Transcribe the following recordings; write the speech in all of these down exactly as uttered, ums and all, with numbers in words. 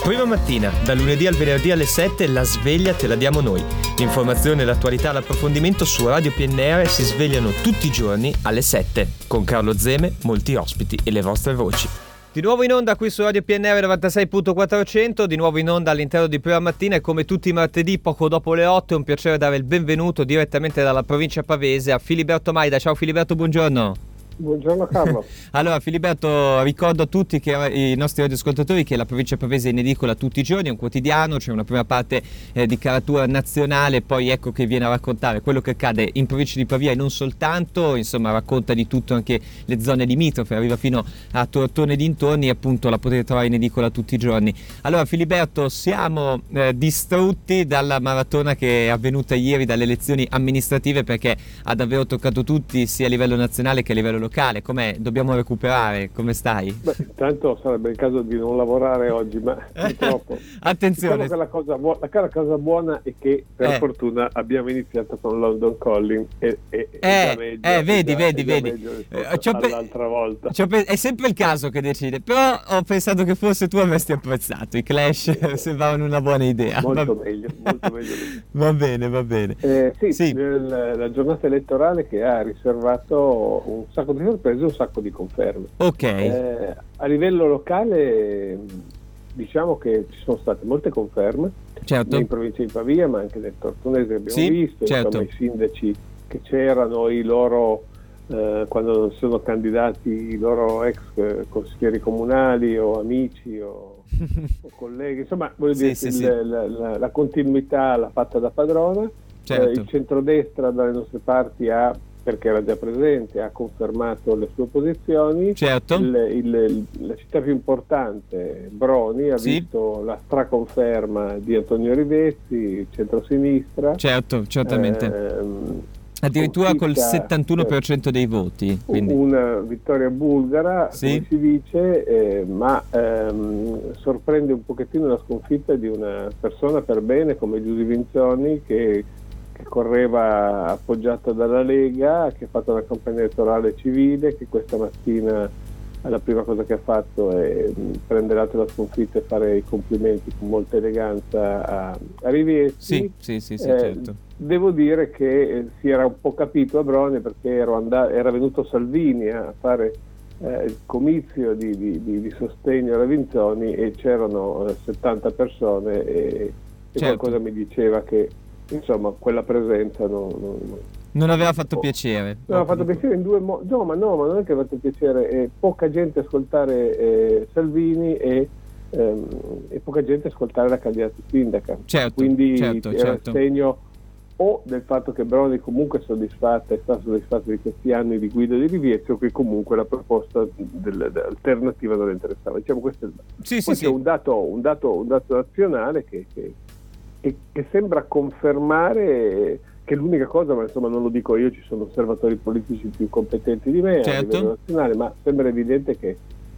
Prima mattina, da lunedì al venerdì alle sette, la sveglia te la diamo noi. L'informazione, l'attualità, l'approfondimento su Radio P N R si svegliano tutti i giorni alle sette. Con Carlo Zeme, molti ospiti e le vostre voci. Di nuovo in onda qui su Radio P N R novantasei virgola quattrocento, di nuovo in onda all'interno di Prima Mattina e come tutti i martedì poco dopo le otto è un piacere dare il benvenuto direttamente dalla provincia pavese a Filiberto Maida. Ciao Filiberto, buongiorno. Buongiorno Carlo. Allora Filiberto, ricordo a tutti che i nostri radioascoltatori che la provincia pavese è in edicola tutti i giorni, è un quotidiano, c'è una prima parte eh, di caratura nazionale, poi ecco che viene a raccontare quello che accade in provincia di Pavia e non soltanto, insomma racconta di tutto anche le zone limitrofe, arriva fino a Tortone e dintorni e appunto la potete trovare in edicola tutti i giorni. Allora Filiberto, siamo eh, distrutti dalla maratona che è avvenuta ieri, dalle elezioni amministrative, perché ha davvero toccato tutti sia a livello nazionale che a livello locale. Com'è? Dobbiamo recuperare, come stai? Beh, intanto sarebbe il caso di non lavorare oggi, ma purtroppo attenzione, diciamo che la cosa, bu- la cosa buona è che per eh. fortuna abbiamo iniziato con London Calling e, e, eh, e meglio, eh, vedi, già, vedi, vedi eh, c'ho pe- l'altra volta pe- è sempre il caso che decide, però ho pensato che forse tu avresti apprezzato i Clash. Sembravano una buona idea. molto va... meglio, molto meglio va bene, va bene. Eh, sì, sì. La, la giornata elettorale che ha riservato un sacco di sorprese, un sacco di conferme. Ok. Eh, a livello locale diciamo che ci sono state molte conferme, certo, in provincia di Pavia ma anche nel Tortonese che abbiamo sì, visto, certo. insomma, i sindaci che c'erano, i loro eh, quando sono candidati i loro ex eh, consiglieri comunali o amici o, o colleghi, insomma voglio sì, dire sì, il, sì. La, la, la continuità l'ha fatta da padrona. Certo. Eh, il centrodestra dalle nostre parti ha, perché era già presente, ha confermato le sue posizioni. Certo. Il, il, la città più importante, Broni, ha sì. visto la straconferma di Antonio Rivezzi, centrosinistra. Certo, certamente. Ehm, addirittura col settantuno per cento dei voti. Quindi. Una vittoria bulgara, sì. come si dice, eh, ma ehm, sorprende un pochettino la sconfitta di una persona per bene come Giusy Vinzoni, che che correva appoggiato dalla Lega, che ha fatto una campagna elettorale civile, che questa mattina la prima cosa che ha fatto è prendere atto della sconfitta e fare i complimenti con molta eleganza a, a Rivezzi. Sì, sì, sì, sì eh, certo. Devo dire che si era un po' capito a Broni, perché ero and- era venuto Salvini a fare eh, il comizio di, di, di, di sostegno alla Vinzoni e c'erano eh, settanta persone e, e certo. qualcosa mi diceva che insomma quella presenza non, non, non aveva fatto oh, piacere non aveva fatto piacere in due modi. No ma no ma non è che aveva fatto piacere, eh, poca gente ascoltare eh, Salvini e, ehm, e poca gente ascoltare la candidata sindaca, certo, quindi certo, era certo. il segno o del fatto che Broni comunque è soddisfatta è stato soddisfatto di questi anni di guida di Rivezzi, o che comunque la proposta del, dell'alternativa non le interessava, diciamo questo è il... sì, poi sì, c'è sì. un dato un dato un dato nazionale che, che Che, che sembra confermare che l'unica cosa, ma insomma non lo dico io, ci sono osservatori politici più competenti di me, certo. a livello nazionale, ma sembra evidente che,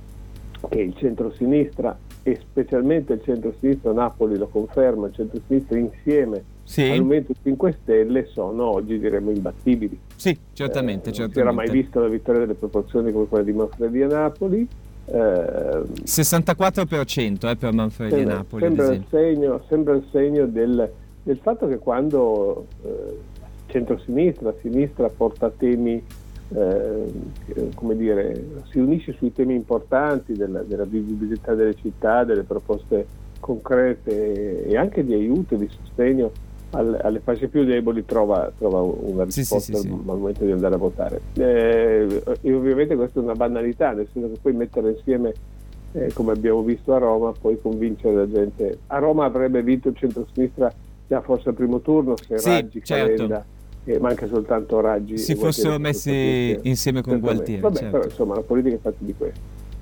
che il centro-sinistra e specialmente il centro-sinistra, Napoli lo conferma, il centro-sinistra insieme sì. al Movimento cinque Stelle sono oggi diremmo imbattibili. Sì, certamente, eh, certamente. Non si era mai vista la vittoria delle proporzioni come quella di Manfredi a Napoli. Eh, sessantaquattro per cento eh, per Manfredi sembra, a Napoli, sembra, il segno, sembra il segno del, del fatto che quando eh, centrosinistra, sinistra porta temi, eh, come dire, si unisce sui temi importanti della, della vivibilità delle città, delle proposte concrete e anche di aiuto e di sostegno alle, alle fasce più deboli, trova, trova una risposta sì, sì, sì, al, sì. al momento di andare a votare. Eh, e ovviamente questa è una banalità, nel senso che poi mettere insieme, eh, come abbiamo visto a Roma, poi convincere la gente. A Roma avrebbe vinto il centro-sinistra già forse al primo turno se sì, Raggi, certo. Calenda, eh, manca soltanto Raggi si fossero messi insieme con Gualtieri. Vabbè, certo. Però insomma la politica è fatta di questo.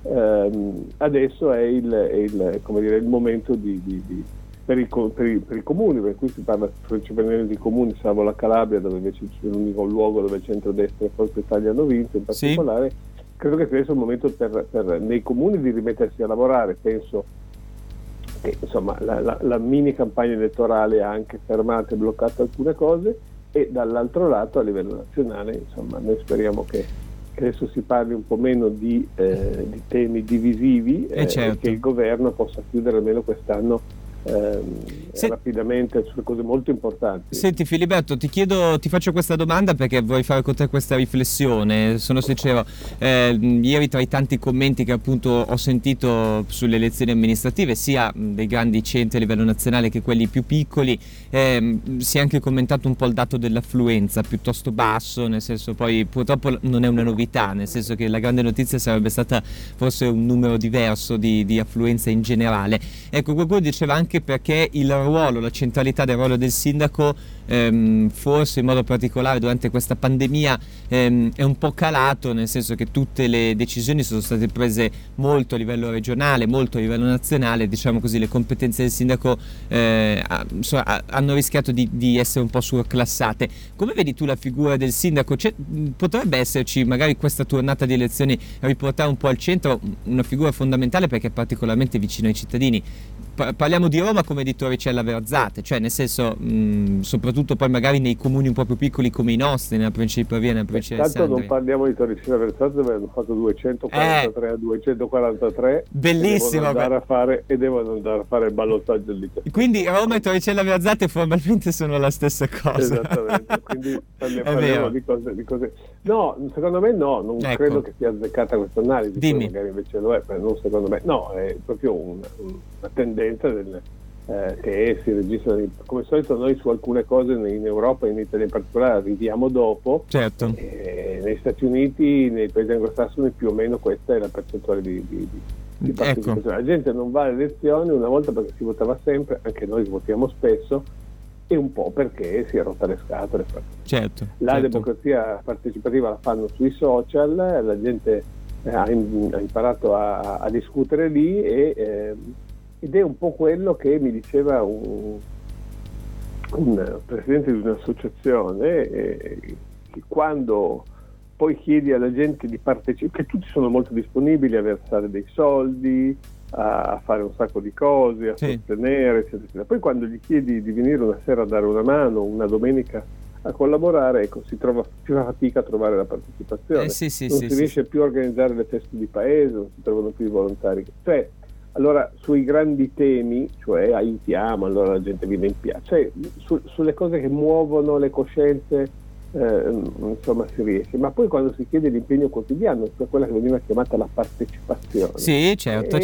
Eh, adesso è il, è il, come dire, il momento di, di, di Per i, per, i, per i comuni, per cui si parla principalmente di comuni, salvo la Calabria, dove invece c'è l'unico luogo dove il centrodestra e Forza Italia hanno vinto in particolare. Sì. Credo che sia adesso il momento per, per nei comuni di rimettersi a lavorare. Penso che insomma la, la, la mini campagna elettorale ha anche fermato e bloccato alcune cose, e dall'altro lato a livello nazionale insomma noi speriamo che che adesso si parli un po' meno di, eh, di temi divisivi eh, eh certo. e che il governo possa chiudere almeno quest'anno Ehm, Se... rapidamente sulle cose molto importanti. Senti Filiberto, ti chiedo, ti faccio questa domanda perché vorrei fare con te questa riflessione. Sono sincero, eh, ieri tra i tanti commenti che appunto ho sentito sulle elezioni amministrative, sia dei grandi centri a livello nazionale che quelli più piccoli, eh, si è anche commentato un po' il dato dell'affluenza piuttosto basso, nel senso, poi purtroppo non è una novità, nel senso che la grande notizia sarebbe stata forse un numero diverso di, di affluenza in generale. Ecco, qualcuno diceva anche perché il ruolo, la centralità del ruolo del sindaco ehm, forse in modo particolare durante questa pandemia ehm, è un po' calato, nel senso che tutte le decisioni sono state prese molto a livello regionale, molto a livello nazionale, diciamo così, le competenze del sindaco eh, insomma, hanno rischiato di, di essere un po' surclassate. Come vedi tu la figura del sindaco? C'è, potrebbe esserci magari questa tornata di elezioni riportare un po' al centro una figura fondamentale perché è particolarmente vicino ai cittadini. Parliamo di Roma come di Torricella Verzate, cioè nel senso mh, soprattutto poi magari nei comuni un po' più piccoli come i nostri, nella provincia di Pavia, nella provincia di Alessandria. Tanto non parliamo di Torricella Verzate dove hanno fatto duecentoquarantatré eh, a duecentoquarantatré bellissimo, e devono andare, a fare, e devono andare a fare il ballottaggio lì. Quindi Roma e Torricella Verzate formalmente sono la stessa cosa. Esattamente, quindi parliamo, parliamo di, cose, di cose. No, secondo me no, non ecco. credo che sia azzeccata questa analisi. Dimmi. Magari invece lo è, ma non secondo me. No, è proprio una, una tendenza del, eh, che si registra come al solito. Noi su alcune cose in Europa e in Italia in particolare arriviamo dopo, certo. eh, negli Stati Uniti, nei paesi anglosassoni più o meno questa è la percentuale di, di, di partecipazione. Ecco. La gente non va alle elezioni una volta perché si votava sempre, anche noi votiamo spesso, e un po' perché si è rotta le scatole. Certo, la certo. democrazia partecipativa la fanno sui social, la gente eh, ha, in, ha imparato a, a discutere lì e eh, ed è un po' quello che mi diceva un, un presidente di un'associazione, eh, che quando poi chiedi alla gente di partecipare, che tutti sono molto disponibili a versare dei soldi, a fare un sacco di cose, a sì. sostenere, eccetera, eccetera. Poi quando gli chiedi di venire una sera a dare una mano, una domenica a collaborare, ecco, si trova più fatica a trovare la partecipazione, eh, sì, sì, non sì, si sì, riesce sì. più a organizzare le feste di paese, non si trovano più i volontari. Cioè, allora, sui grandi temi, cioè aiutiamo, allora la gente viene in piazza, cioè su, sulle cose che muovono le coscienze, eh, insomma si riesce, ma poi quando si chiede l'impegno quotidiano, cioè quella che veniva chiamata la partecipazione, sì, certo,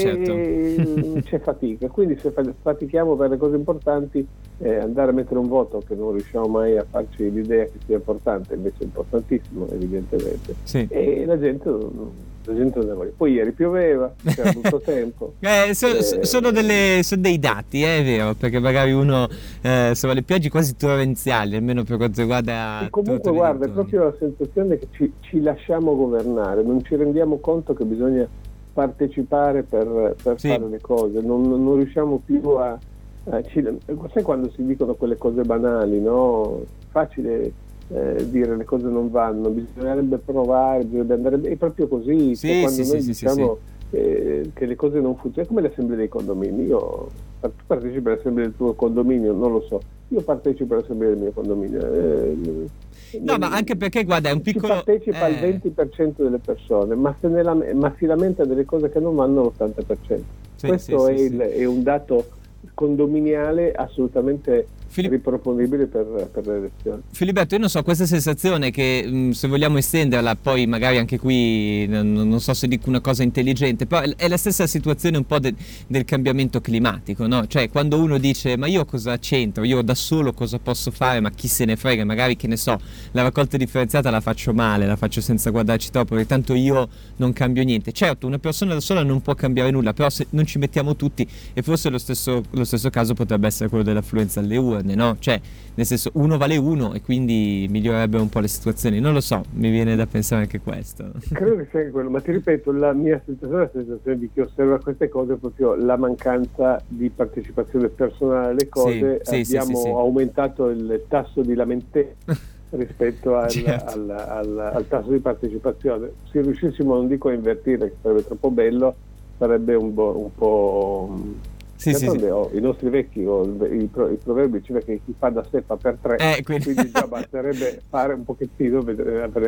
certo. c'è fatica, quindi se fatichiamo per le cose importanti, eh, andare a mettere un voto che non riusciamo mai a farci l'idea che sia importante, invece è importantissimo evidentemente, sì. e la gente la gente non ne vuole. Poi ieri pioveva, c'era tutto tempo. Eh, so, eh, sono, delle, sono dei dati, eh, è vero, perché magari uno eh, insomma, le piogge quasi torrenziali, almeno per quanto riguarda. E comunque guarda, è proprio la sensazione che ci, ci lasciamo governare, non ci rendiamo conto che bisogna partecipare per, per sì. fare le cose, non, non riusciamo più a, a ci, sai quando si dicono quelle cose banali, no? Facile Eh, dire le cose non vanno, bisognerebbe provare, bisognerebbe andare, è proprio così, sì, cioè, quando sì, noi sì, diciamo sì, eh, che le cose non funzionano, è come le assemblee dei condomini. Io tu partecipi all'assemblea del tuo condominio, non lo so, io partecipo all'assemblea del mio condominio, eh, no, ma anche perché guarda è un piccolo ci partecipa eh... il venti per cento delle persone, ma se ne la, ma si lamenta delle cose che non vanno l'ottanta per cento. Sì, questo sì, è, sì, il, sì. è un dato condominiale assolutamente Filip... riproponibile per, per le elezioni. Filiberto, io non so, questa sensazione che mh, se vogliamo estenderla, poi magari anche qui non, non so se dico una cosa intelligente, però è la stessa situazione un po' de, del cambiamento climatico, no? Cioè quando uno dice ma io cosa c'entro, io da solo cosa posso fare, ma chi se ne frega, magari che ne so, la raccolta differenziata la faccio male, la faccio senza guardarci troppo, perché tanto io non cambio niente. Certo, una persona da sola non può cambiare nulla, però se non ci mettiamo tutti, e forse lo stesso, lo stesso caso potrebbe essere quello dell'affluenza alle urne, no? Cioè nel senso uno vale uno e quindi migliorerebbe un po' le situazioni, non lo so, mi viene da pensare anche questo. Credo che sia anche quello, ma ti ripeto, la mia sensazione è la sensazione di chi osserva queste cose, è proprio la mancanza di partecipazione personale alle cose. Sì, sì, abbiamo sì, sì, sì. aumentato il tasso di lamentela rispetto al, certo. al, al, al tasso di partecipazione. Se riuscissimo, non dico a invertire, che sarebbe troppo bello, sarebbe un, bo, un po'... Sì, sì, sì. Oh, i nostri vecchi oh, i, pro, i proverbi diceva che chi fa da sé fa per tre, eh, quindi... quindi già basterebbe fare un pochettino, avremo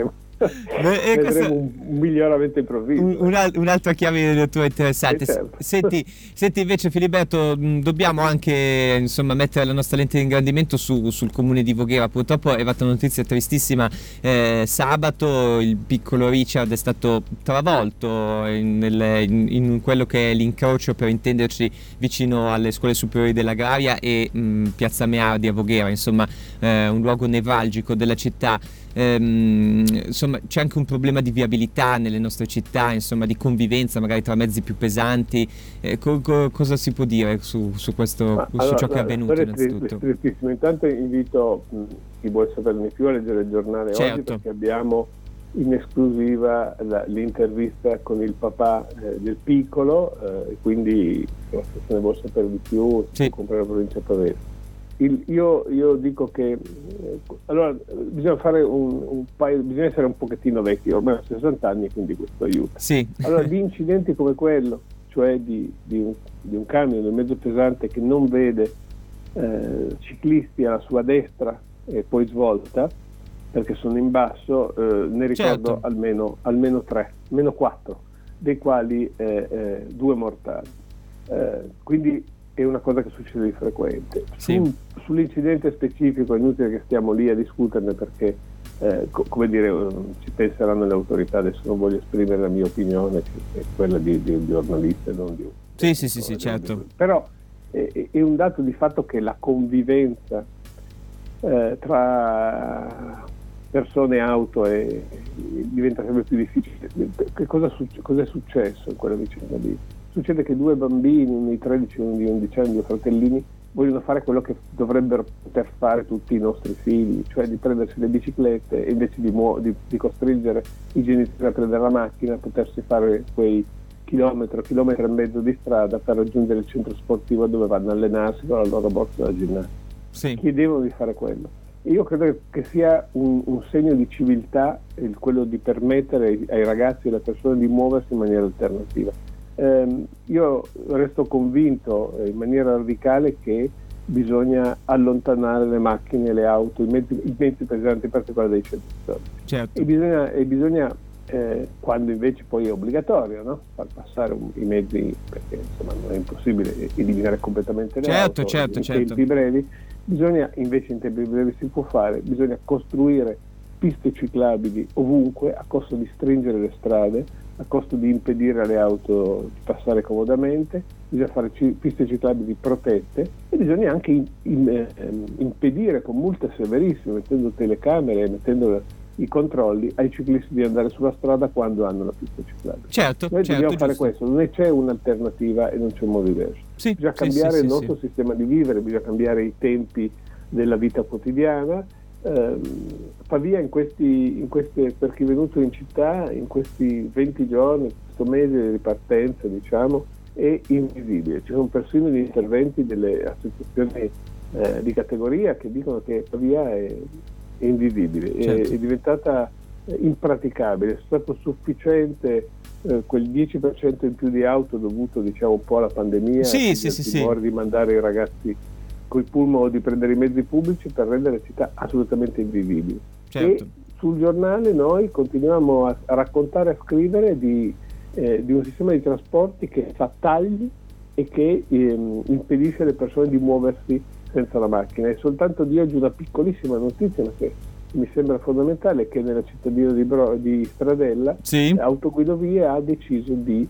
Beh, vedremo questo... un, un miglioramento improvviso. Un, un al- un'altra chiave di lettura interessante. Eh, certo. Senti, senti invece Filiberto, mh, dobbiamo anche insomma mettere la nostra lente di ingrandimento su- sul comune di Voghera. Purtroppo è arrivata una notizia tristissima eh, sabato, il piccolo Richard è stato travolto in, nel- in- in quello che è l'incrocio, per intenderci, vicino alle scuole superiori dell'Agraria e mh, Piazza Meardi a Voghera, insomma eh, un luogo nevralgico della città. Ehm, insomma c'è anche un problema di viabilità nelle nostre città, insomma di convivenza magari tra mezzi più pesanti. Eh, co- co- cosa si può dire su, su questo, Ma, su allora, ciò che è la, avvenuto la storia è innanzitutto? tristissima. Intanto invito mh, chi vuole saperne più a leggere il giornale Certo. oggi, perché abbiamo in esclusiva la, l'intervista con il papà eh, del piccolo, eh, quindi se ne vuole sapere di più si Sì. può comprare la provincia di Pavese. Il, io, io dico che eh, allora bisogna fare un, un paio, bisogna essere un pochettino vecchi, ormai ho sessanta anni, quindi questo aiuta. Sì. Allora, di incidenti come quello, cioè di, di, un, di un camion, di un mezzo pesante che non vede eh, ciclisti alla sua destra e poi svolta perché sono in basso, eh, ne ricordo Certo. almeno, almeno tre, almeno quattro, dei quali eh, eh, due mortali. Eh, quindi è una cosa che succede di frequente. Sì. Su, sull'incidente specifico è inutile che stiamo lì a discuterne perché eh, co- come dire, eh, ci penseranno le autorità. Adesso non voglio esprimere la mia opinione, che è quella di, di un giornalista e non di un... Sì, sì, sì, sì, certo. Di, però è, è un dato di fatto che la convivenza eh, tra persone e auto è, diventa sempre più difficile. Che cosa, succe- cosa è successo in quella vicenda lì? Succede che due bambini, uno di tredici e uno di undici anni, due fratellini, vogliono fare quello che dovrebbero poter fare tutti i nostri figli, cioè di prendersi le biciclette e invece di, muo- di, di costringere i genitori a prendere la macchina, potersi fare quei chilometri, chilometri e mezzo di strada per raggiungere il centro sportivo dove vanno a allenarsi con la loro borsa da ginnastica. Sì. Chiedevano di fare quello. Io credo che sia un, un segno di civiltà il quello di permettere ai, ai ragazzi e alle persone di muoversi in maniera alternativa. Eh, io resto convinto in maniera radicale che bisogna allontanare le macchine, le auto, i mezzi, i mezzi pesanti, in particolare dai centri storici. Certo. E bisogna, e bisogna eh, quando invece poi è obbligatorio, no? Far passare un, i mezzi, perché insomma non è impossibile eliminare completamente le Certo, auto certo, in certo. tempi brevi. Bisogna invece in tempi brevi si può fare, bisogna costruire piste ciclabili ovunque a costo di stringere le strade, a costo di impedire alle auto di passare comodamente, bisogna fare ci- piste ciclabili protette e bisogna anche in- in- ehm, impedire con multe severissime, mettendo telecamere, mettendo i controlli ai ciclisti di andare sulla strada quando hanno la pista ciclabile. Certo, Noi certo, dobbiamo fare giusto. questo, non c'è un'alternativa e non c'è un modo diverso. Sì, Bisogna sì, cambiare sì, il sì, nostro sì. sistema di vivere, bisogna cambiare i tempi della vita quotidiana. Eh, Pavia in questi, in queste, per chi è venuto in città in questi venti giorni, questo mese di ripartenza, diciamo, è invisibile. Ci sono persino gli interventi delle associazioni eh, di categoria che dicono che Pavia è, è invisibile, Certo. è, è diventata eh, impraticabile. È stato sufficiente eh, quel dieci per cento in più di auto dovuto, diciamo, un po' alla pandemia, Sì, al sì, sì, sì. timore di mandare i ragazzi coi pullman o di prendere i mezzi pubblici per rendere le città assolutamente invivibili. Certo. E sul giornale noi continuiamo a, a raccontare, a scrivere di, eh, di un sistema di trasporti che fa tagli e che ehm, impedisce alle persone di muoversi senza la macchina. E soltanto di oggi una piccolissima notizia, ma che mi sembra fondamentale, che nella cittadina di, Bro- di Stradella Sì. Autoguidovie ha deciso di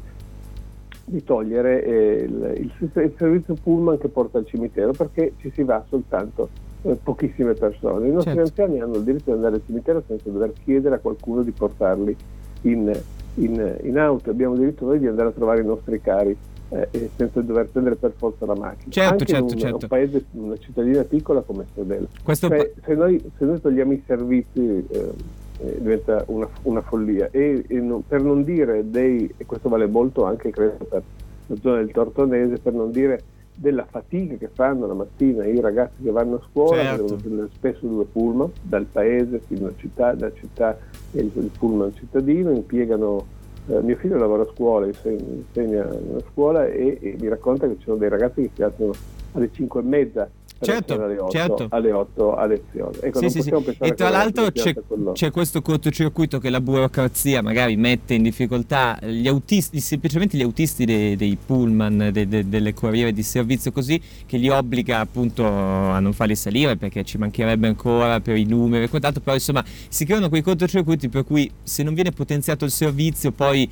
di togliere eh, il, il, il servizio pullman che porta al cimitero, perché ci si va soltanto eh, pochissime persone. I nostri Certo. anziani hanno il diritto di andare al cimitero senza dover chiedere a qualcuno di portarli in, in, in auto. Abbiamo diritto noi di andare a trovare i nostri cari eh, e senza dover prendere per forza la macchina. Certo, Anche certo, in un, certo. un paese, una cittadina piccola come Stradella. Questo Cioè, pa- se, noi, se noi togliamo i servizi eh, eh, diventa una, una follia. E, e non, per non dire dei, e questo vale molto anche credo per la zona del Tortonese, per non dire della fatica che fanno la mattina i ragazzi che vanno a scuola, Certo. che devono prendere spesso due pullman dal paese fino alla città, da città e il, il pullman cittadino, impiegano eh, mio figlio lavora a scuola, insegna, insegna a scuola e, e mi racconta che ci sono dei ragazzi che si alzano alle cinque e mezza certo, alle otto, certo. alle otto a lezione. Ecco, sì, non sì, sì. possiamo pensare E tra che l'altro sia c'è, quello. c'è questo cortocircuito che la burocrazia magari mette in difficoltà gli autisti, semplicemente gli autisti dei, dei pullman, de, de, delle corriere di servizio così, che li obbliga appunto a non farli salire perché ci mancherebbe ancora per i numeri e quant'altro, però insomma si creano quei cortocircuiti per cui se non viene potenziato il servizio poi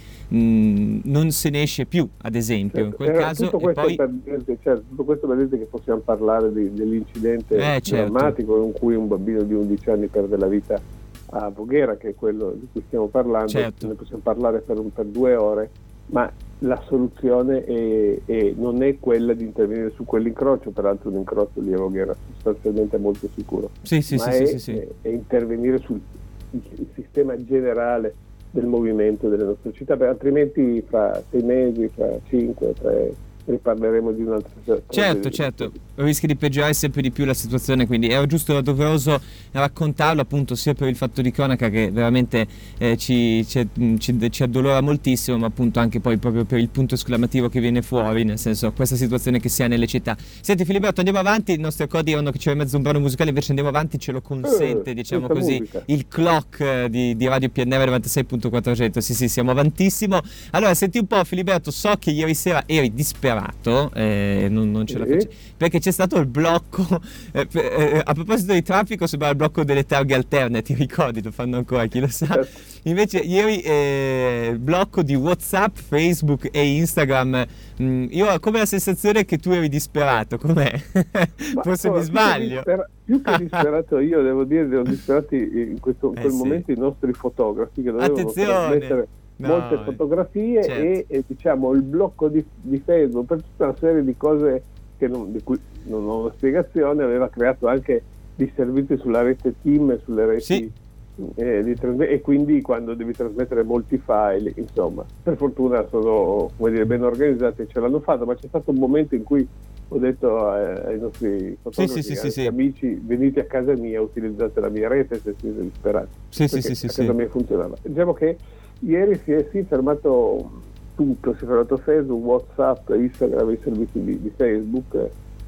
mh, non se ne esce più, ad esempio, Certo, in quel eh, caso. tutto E questo poi per dire, certo, tutto questo per dire che possiamo parlare di, dell'incidente eh, certo. drammatico in cui un bambino di undici anni perde la vita a Voghera, che è quello di cui stiamo parlando. Certo. Ne possiamo parlare per, un, per due ore, ma la soluzione è, è, non è quella di intervenire su quell'incrocio, peraltro un incrocio lì a Voghera sostanzialmente molto sicuro, sì, sì, ma sì, è, sì, sì. è, è intervenire sul il, il sistema generale del movimento delle nostre città, perché altrimenti fra sei mesi, fra cinque, tre riparleremo di un'altra cosa. Certo, certo, rischi di peggiorare sempre di più la situazione, quindi era giusto doveroso raccontarlo appunto sia per il fatto di cronaca che veramente eh, ci, ci, ci, ci addolora moltissimo, ma appunto anche poi proprio per il punto esclamativo che viene fuori, nel senso questa situazione che si ha nelle città. Senti Filiberto, andiamo avanti, i nostri accordi erano che c'era mezzo un brano musicale, invece andiamo avanti, ce lo consente, eh, diciamo così, musica. Il clock di, di Radio P N R novantasei punto quattrocento, sì sì, siamo avantissimo. Allora senti un po' Filiberto, so che ieri sera eri disperato, eh, non, non ce la faccio, perché c'è stato il blocco eh, eh, a proposito di traffico, sembra il blocco delle targhe alterne, ti ricordi, lo fanno ancora, chi lo sa. Invece ieri eh, il blocco di WhatsApp, Facebook e Instagram, mh, io ho come la sensazione che tu eri disperato, com'è? Forse allora, mi sbaglio. Più che, dispera- più che disperato io devo dire che erano disperati in, questo, in quel eh, momento sì. I nostri fotografi che dovevano Attenzione. trasmettere No, molte fotografie, certo. e, e diciamo il blocco di, di Facebook per tutta una serie di cose che non, di cui non ho una spiegazione, aveva creato anche disservizi sulla rete Team e sulle reti sì. eh, di trasm- e quindi quando devi trasmettere molti file, insomma, per fortuna sono, come dire, ben organizzati e ce l'hanno fatto, ma c'è stato un momento in cui ho detto eh, ai nostri fotografi, sì, sì, ai sì, amici, sì. venite a casa mia, utilizzate la mia rete se siete disperati, sì, perché sì, sì, a sì, casa sì. mia funzionava. Diciamo che ieri si è sì, fermato tutto, si è fermato Facebook, WhatsApp, Instagram, i servizi di, di Facebook.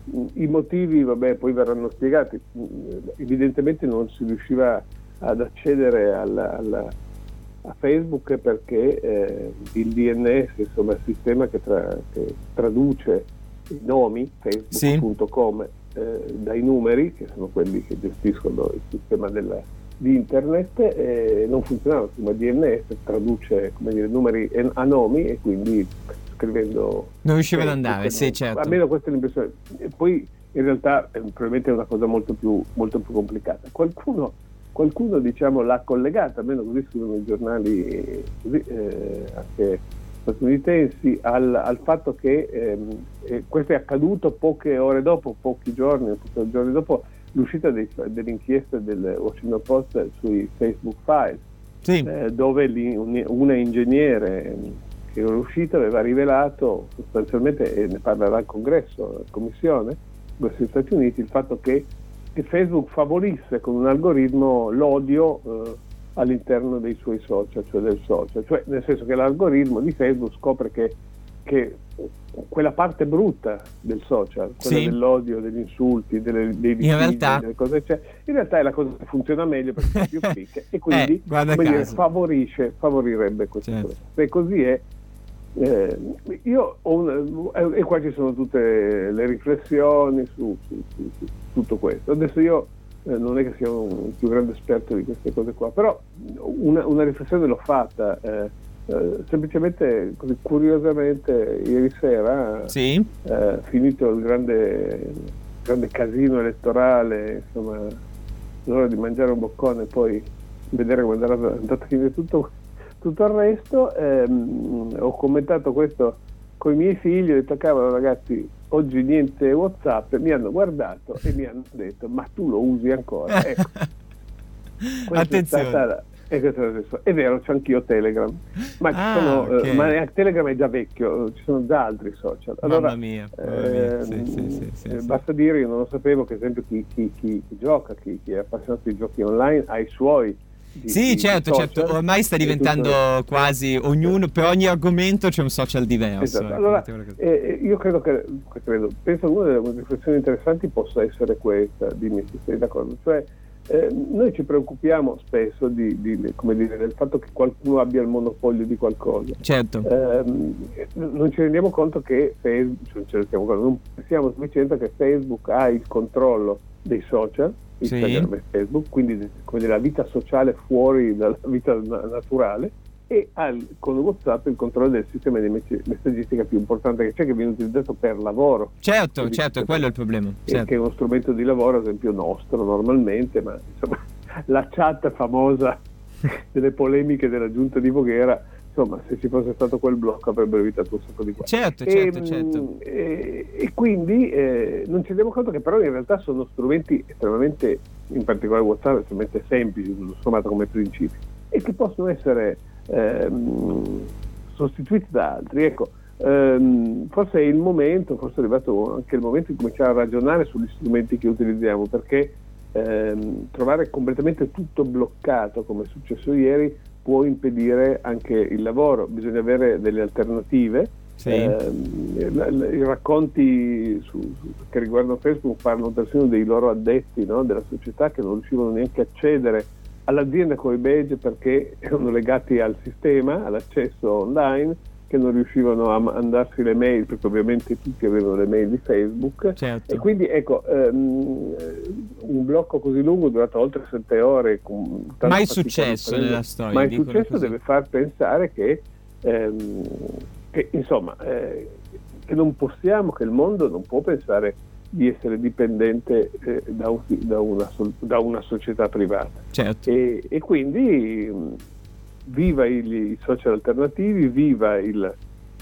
I motivi, vabbè, poi verranno spiegati. Evidentemente non si riusciva ad accedere alla, alla, a Facebook perché eh, il D N S, insomma il sistema che, tra, che traduce i nomi, facebook punto com, sì. eh, dai numeri, che sono quelli che gestiscono il sistema della, di internet, eh, non funzionava. Insomma, il D N S traduce, come dire, numeri a nomi, e quindi scrivendo non riusciva ad andare, sì, certo. Almeno questa è l'impressione. E poi in realtà eh, probabilmente è una cosa molto più, molto più complicata. Qualcuno, qualcuno diciamo l'ha collegata, almeno così scrivono i giornali così, eh, anche statunitensi, al, al fatto che ehm, eh, questo è accaduto poche ore dopo, pochi giorni, pochi giorni dopo l'uscita dei, dell'inchiesta del Washington Post sui Facebook Files, sì. eh, dove un, una ingegnere che era uscita aveva rivelato sostanzialmente, e ne parlerà il Congresso, la Commissione degli Stati Uniti, il fatto che, che Facebook favorisse con un algoritmo l'odio eh, all'interno dei suoi social, cioè del social, cioè nel senso che l'algoritmo di Facebook scopre che, che quella parte brutta del social, quella sì. dell'odio, degli insulti, delle, dei litigi, realtà... delle cose eccetera, in realtà è la cosa che funziona meglio perché fa più click e quindi eh, come dire, favorisce, favorirebbe questo. Certo. Se così è, eh, io ho una, e qua ci sono tutte le riflessioni su, su, su, su tutto questo. Adesso io eh, non è che sia un più grande esperto di queste cose qua, però una, una riflessione l'ho fatta. Eh, Uh, semplicemente così curiosamente ieri sera, sì. uh, finito il grande, grande casino elettorale, insomma l'ora di mangiare un boccone e poi vedere come è andato a finire tutto, tutto il resto, ehm, ho commentato questo con i miei figli, ho detto cavolo ragazzi, oggi niente WhatsApp, mi hanno guardato e mi hanno detto ma tu lo usi ancora? Ecco. Attenzione. È stata, È, è vero, c'è anch'io Telegram, ma, ah, sono, okay. eh, ma Telegram è già vecchio, ci sono già altri social. Allora, mamma mia, mamma mia. Eh, sì, sì, sì, sì, eh, sì. Basta dire, io non lo sapevo, che ad esempio chi, chi, chi, chi gioca, chi, chi è appassionato di giochi online ha i suoi di, sì, di, certo, di certo, ormai sta diventando tutto... quasi ognuno, per ogni argomento c'è un social diverso. Esatto. Ecco, allora, eh, io credo che, credo, penso che una delle riflessioni interessanti possa essere questa, dimmi se sei d'accordo, cioè eh, noi ci preoccupiamo spesso di, di, come dire, del fatto che qualcuno abbia il monopolio di qualcosa. Certo. Eh, non ci rendiamo conto che Facebook, cioè, ci rendiamo conto, non pensiamo sufficiente che Facebook ha il controllo dei social, Instagram sì. e Facebook, quindi come dire, la vita sociale fuori dalla vita na- naturale, e ha con WhatsApp il controllo del sistema di messaggistica più importante che c'è, che viene utilizzato per lavoro. Certo, certo, è quello il problema. Certo. Che è uno strumento di lavoro, ad esempio nostro normalmente, ma insomma la chat famosa delle polemiche della giunta di Voghera, insomma, se ci fosse stato quel blocco avrebbero evitato un sacco di cose. Certo, certo, e, certo. E, e quindi eh, non ci rendiamo conto che però in realtà sono strumenti estremamente, in particolare WhatsApp, estremamente semplici, tutto sommato come principi, e che possono essere ehm, sostituiti da altri. Ecco, ehm, forse è il momento, forse è arrivato anche il momento di cominciare a ragionare sugli strumenti che utilizziamo, perché ehm, trovare completamente tutto bloccato, come è successo ieri, può impedire anche il lavoro. Bisogna avere delle alternative. Sì. Eh, I racconti su, su, che riguardano Facebook parlano persino dei loro addetti, no? Della società, che non riuscivano neanche a accedere all'azienda con i badge perché erano legati al sistema, all'accesso online, che non riuscivano a mandarsi le mail, perché ovviamente tutti avevano le mail di Facebook. Certo. E quindi ecco, um, un blocco così lungo durato oltre sette ore, con mai successo nella storia, mai successo, deve far pensare che, um, che insomma eh, che non possiamo, che il mondo non può pensare di essere dipendente eh, da, un, da, una, da una società privata. Certo. E, e quindi um, viva i, i social alternativi, viva il,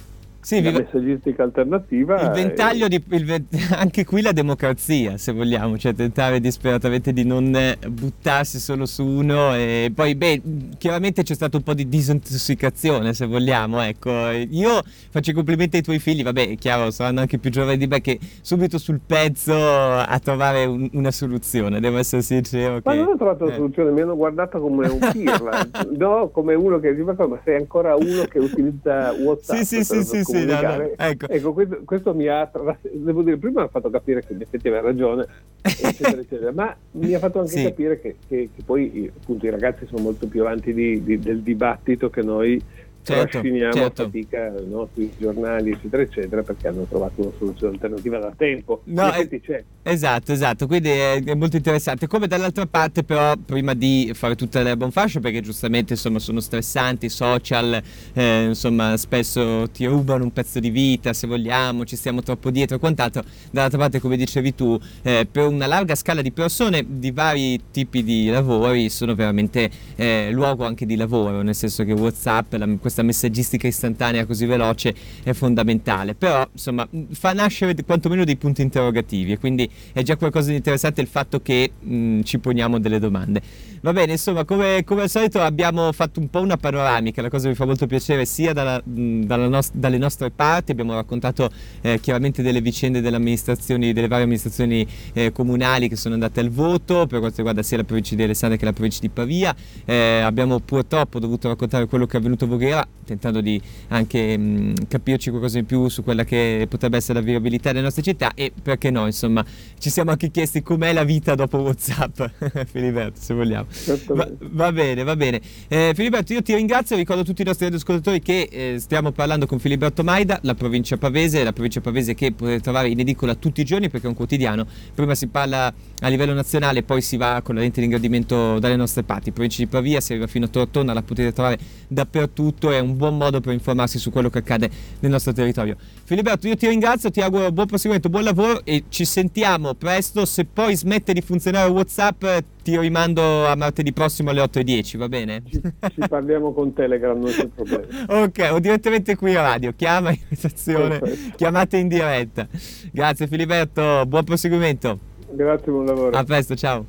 sì, la viva... messaggistica alternativa. Il ventaglio e... di il, anche qui la democrazia, se vogliamo, cioè tentare disperatamente di non buttarsi solo su uno, e poi beh, chiaramente c'è stato un po' di disintossicazione, se vogliamo, ecco. Io faccio i complimenti ai tuoi figli, vabbè, è chiaro, saranno anche più giovani di me, che subito sul pezzo a trovare un, una soluzione, devo essere sincero. Ma che... non ho trovato una eh. soluzione, mi hanno guardato come un pirla, no, come uno che dice, ma sei ancora uno che utilizza WhatsApp. Sì, sì, sì, sì, sì, no, no. Ecco, ecco questo, questo mi ha, devo dire, prima mi ha fatto capire che in effetti aveva ragione, eccetera, eccetera, ma mi ha fatto anche sì. capire che, che, che poi appunto i ragazzi sono molto più avanti di, di, del dibattito che noi certo, trasciniamo certo. a fatica, no, sui giornali, eccetera, eccetera, perché hanno trovato una soluzione alternativa da tempo. No, eh, c'è. Esatto, esatto, quindi è, è molto interessante. Come dall'altra parte, però, prima di fare tutta l'erba un fascio, perché giustamente insomma sono stressanti, i social eh, insomma spesso ti rubano un pezzo di vita, se vogliamo, ci stiamo troppo dietro e quant'altro. Dall'altra parte, come dicevi tu, eh, per una larga scala di persone di vari tipi di lavori sono veramente eh, luogo anche di lavoro, nel senso che WhatsApp, la, questa messaggistica istantanea così veloce è fondamentale, però insomma fa nascere quantomeno dei punti interrogativi, e quindi è già qualcosa di interessante il fatto che mh, ci poniamo delle domande. Va bene, insomma, come, come al solito abbiamo fatto un po' una panoramica, la cosa mi fa molto piacere, sia dalla, mh, dalla nost- dalle nostre parti, abbiamo raccontato eh, chiaramente delle vicende delle amministrazioni, delle varie amministrazioni eh, comunali che sono andate al voto, per quanto riguarda sia la provincia di Alessandria che la provincia di Pavia. Eh, abbiamo purtroppo dovuto raccontare quello che è avvenuto a Voghera, tentando di anche mh, capirci qualcosa in più su quella che potrebbe essere la viabilità delle nostre città, e perché no, insomma, ci siamo anche chiesti com'è la vita dopo WhatsApp, Filiberto, se vogliamo. Va, va bene, va bene. Eh, Filiberto, io ti ringrazio, ricordo a tutti i nostri radioascoltatori che eh, stiamo parlando con Filiberto Maida, la provincia pavese, la provincia pavese che potete trovare in edicola tutti i giorni perché è un quotidiano. Prima si parla a livello nazionale, poi si va con la lente di ingrandimento dalle nostre parti. Provincia di Pavia, si arriva fino a Tortona, la potete trovare dappertutto, è un buon modo per informarsi su quello che accade nel nostro territorio. Filiberto, io ti ringrazio, ti auguro buon proseguimento, buon lavoro, e ci sentiamo presto. Se poi smette di funzionare WhatsApp ti rimando a martedì prossimo alle otto e dieci, va bene? Ci, ci parliamo con Telegram, non c'è problema. Ok, o direttamente qui a radio, chiama in redazione, perfetto. Chiamate in diretta. Grazie Filiberto, buon proseguimento. Grazie, buon lavoro. A presto, ciao.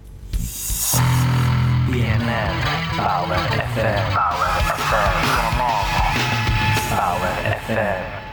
B N N Power F M Power F M Power F M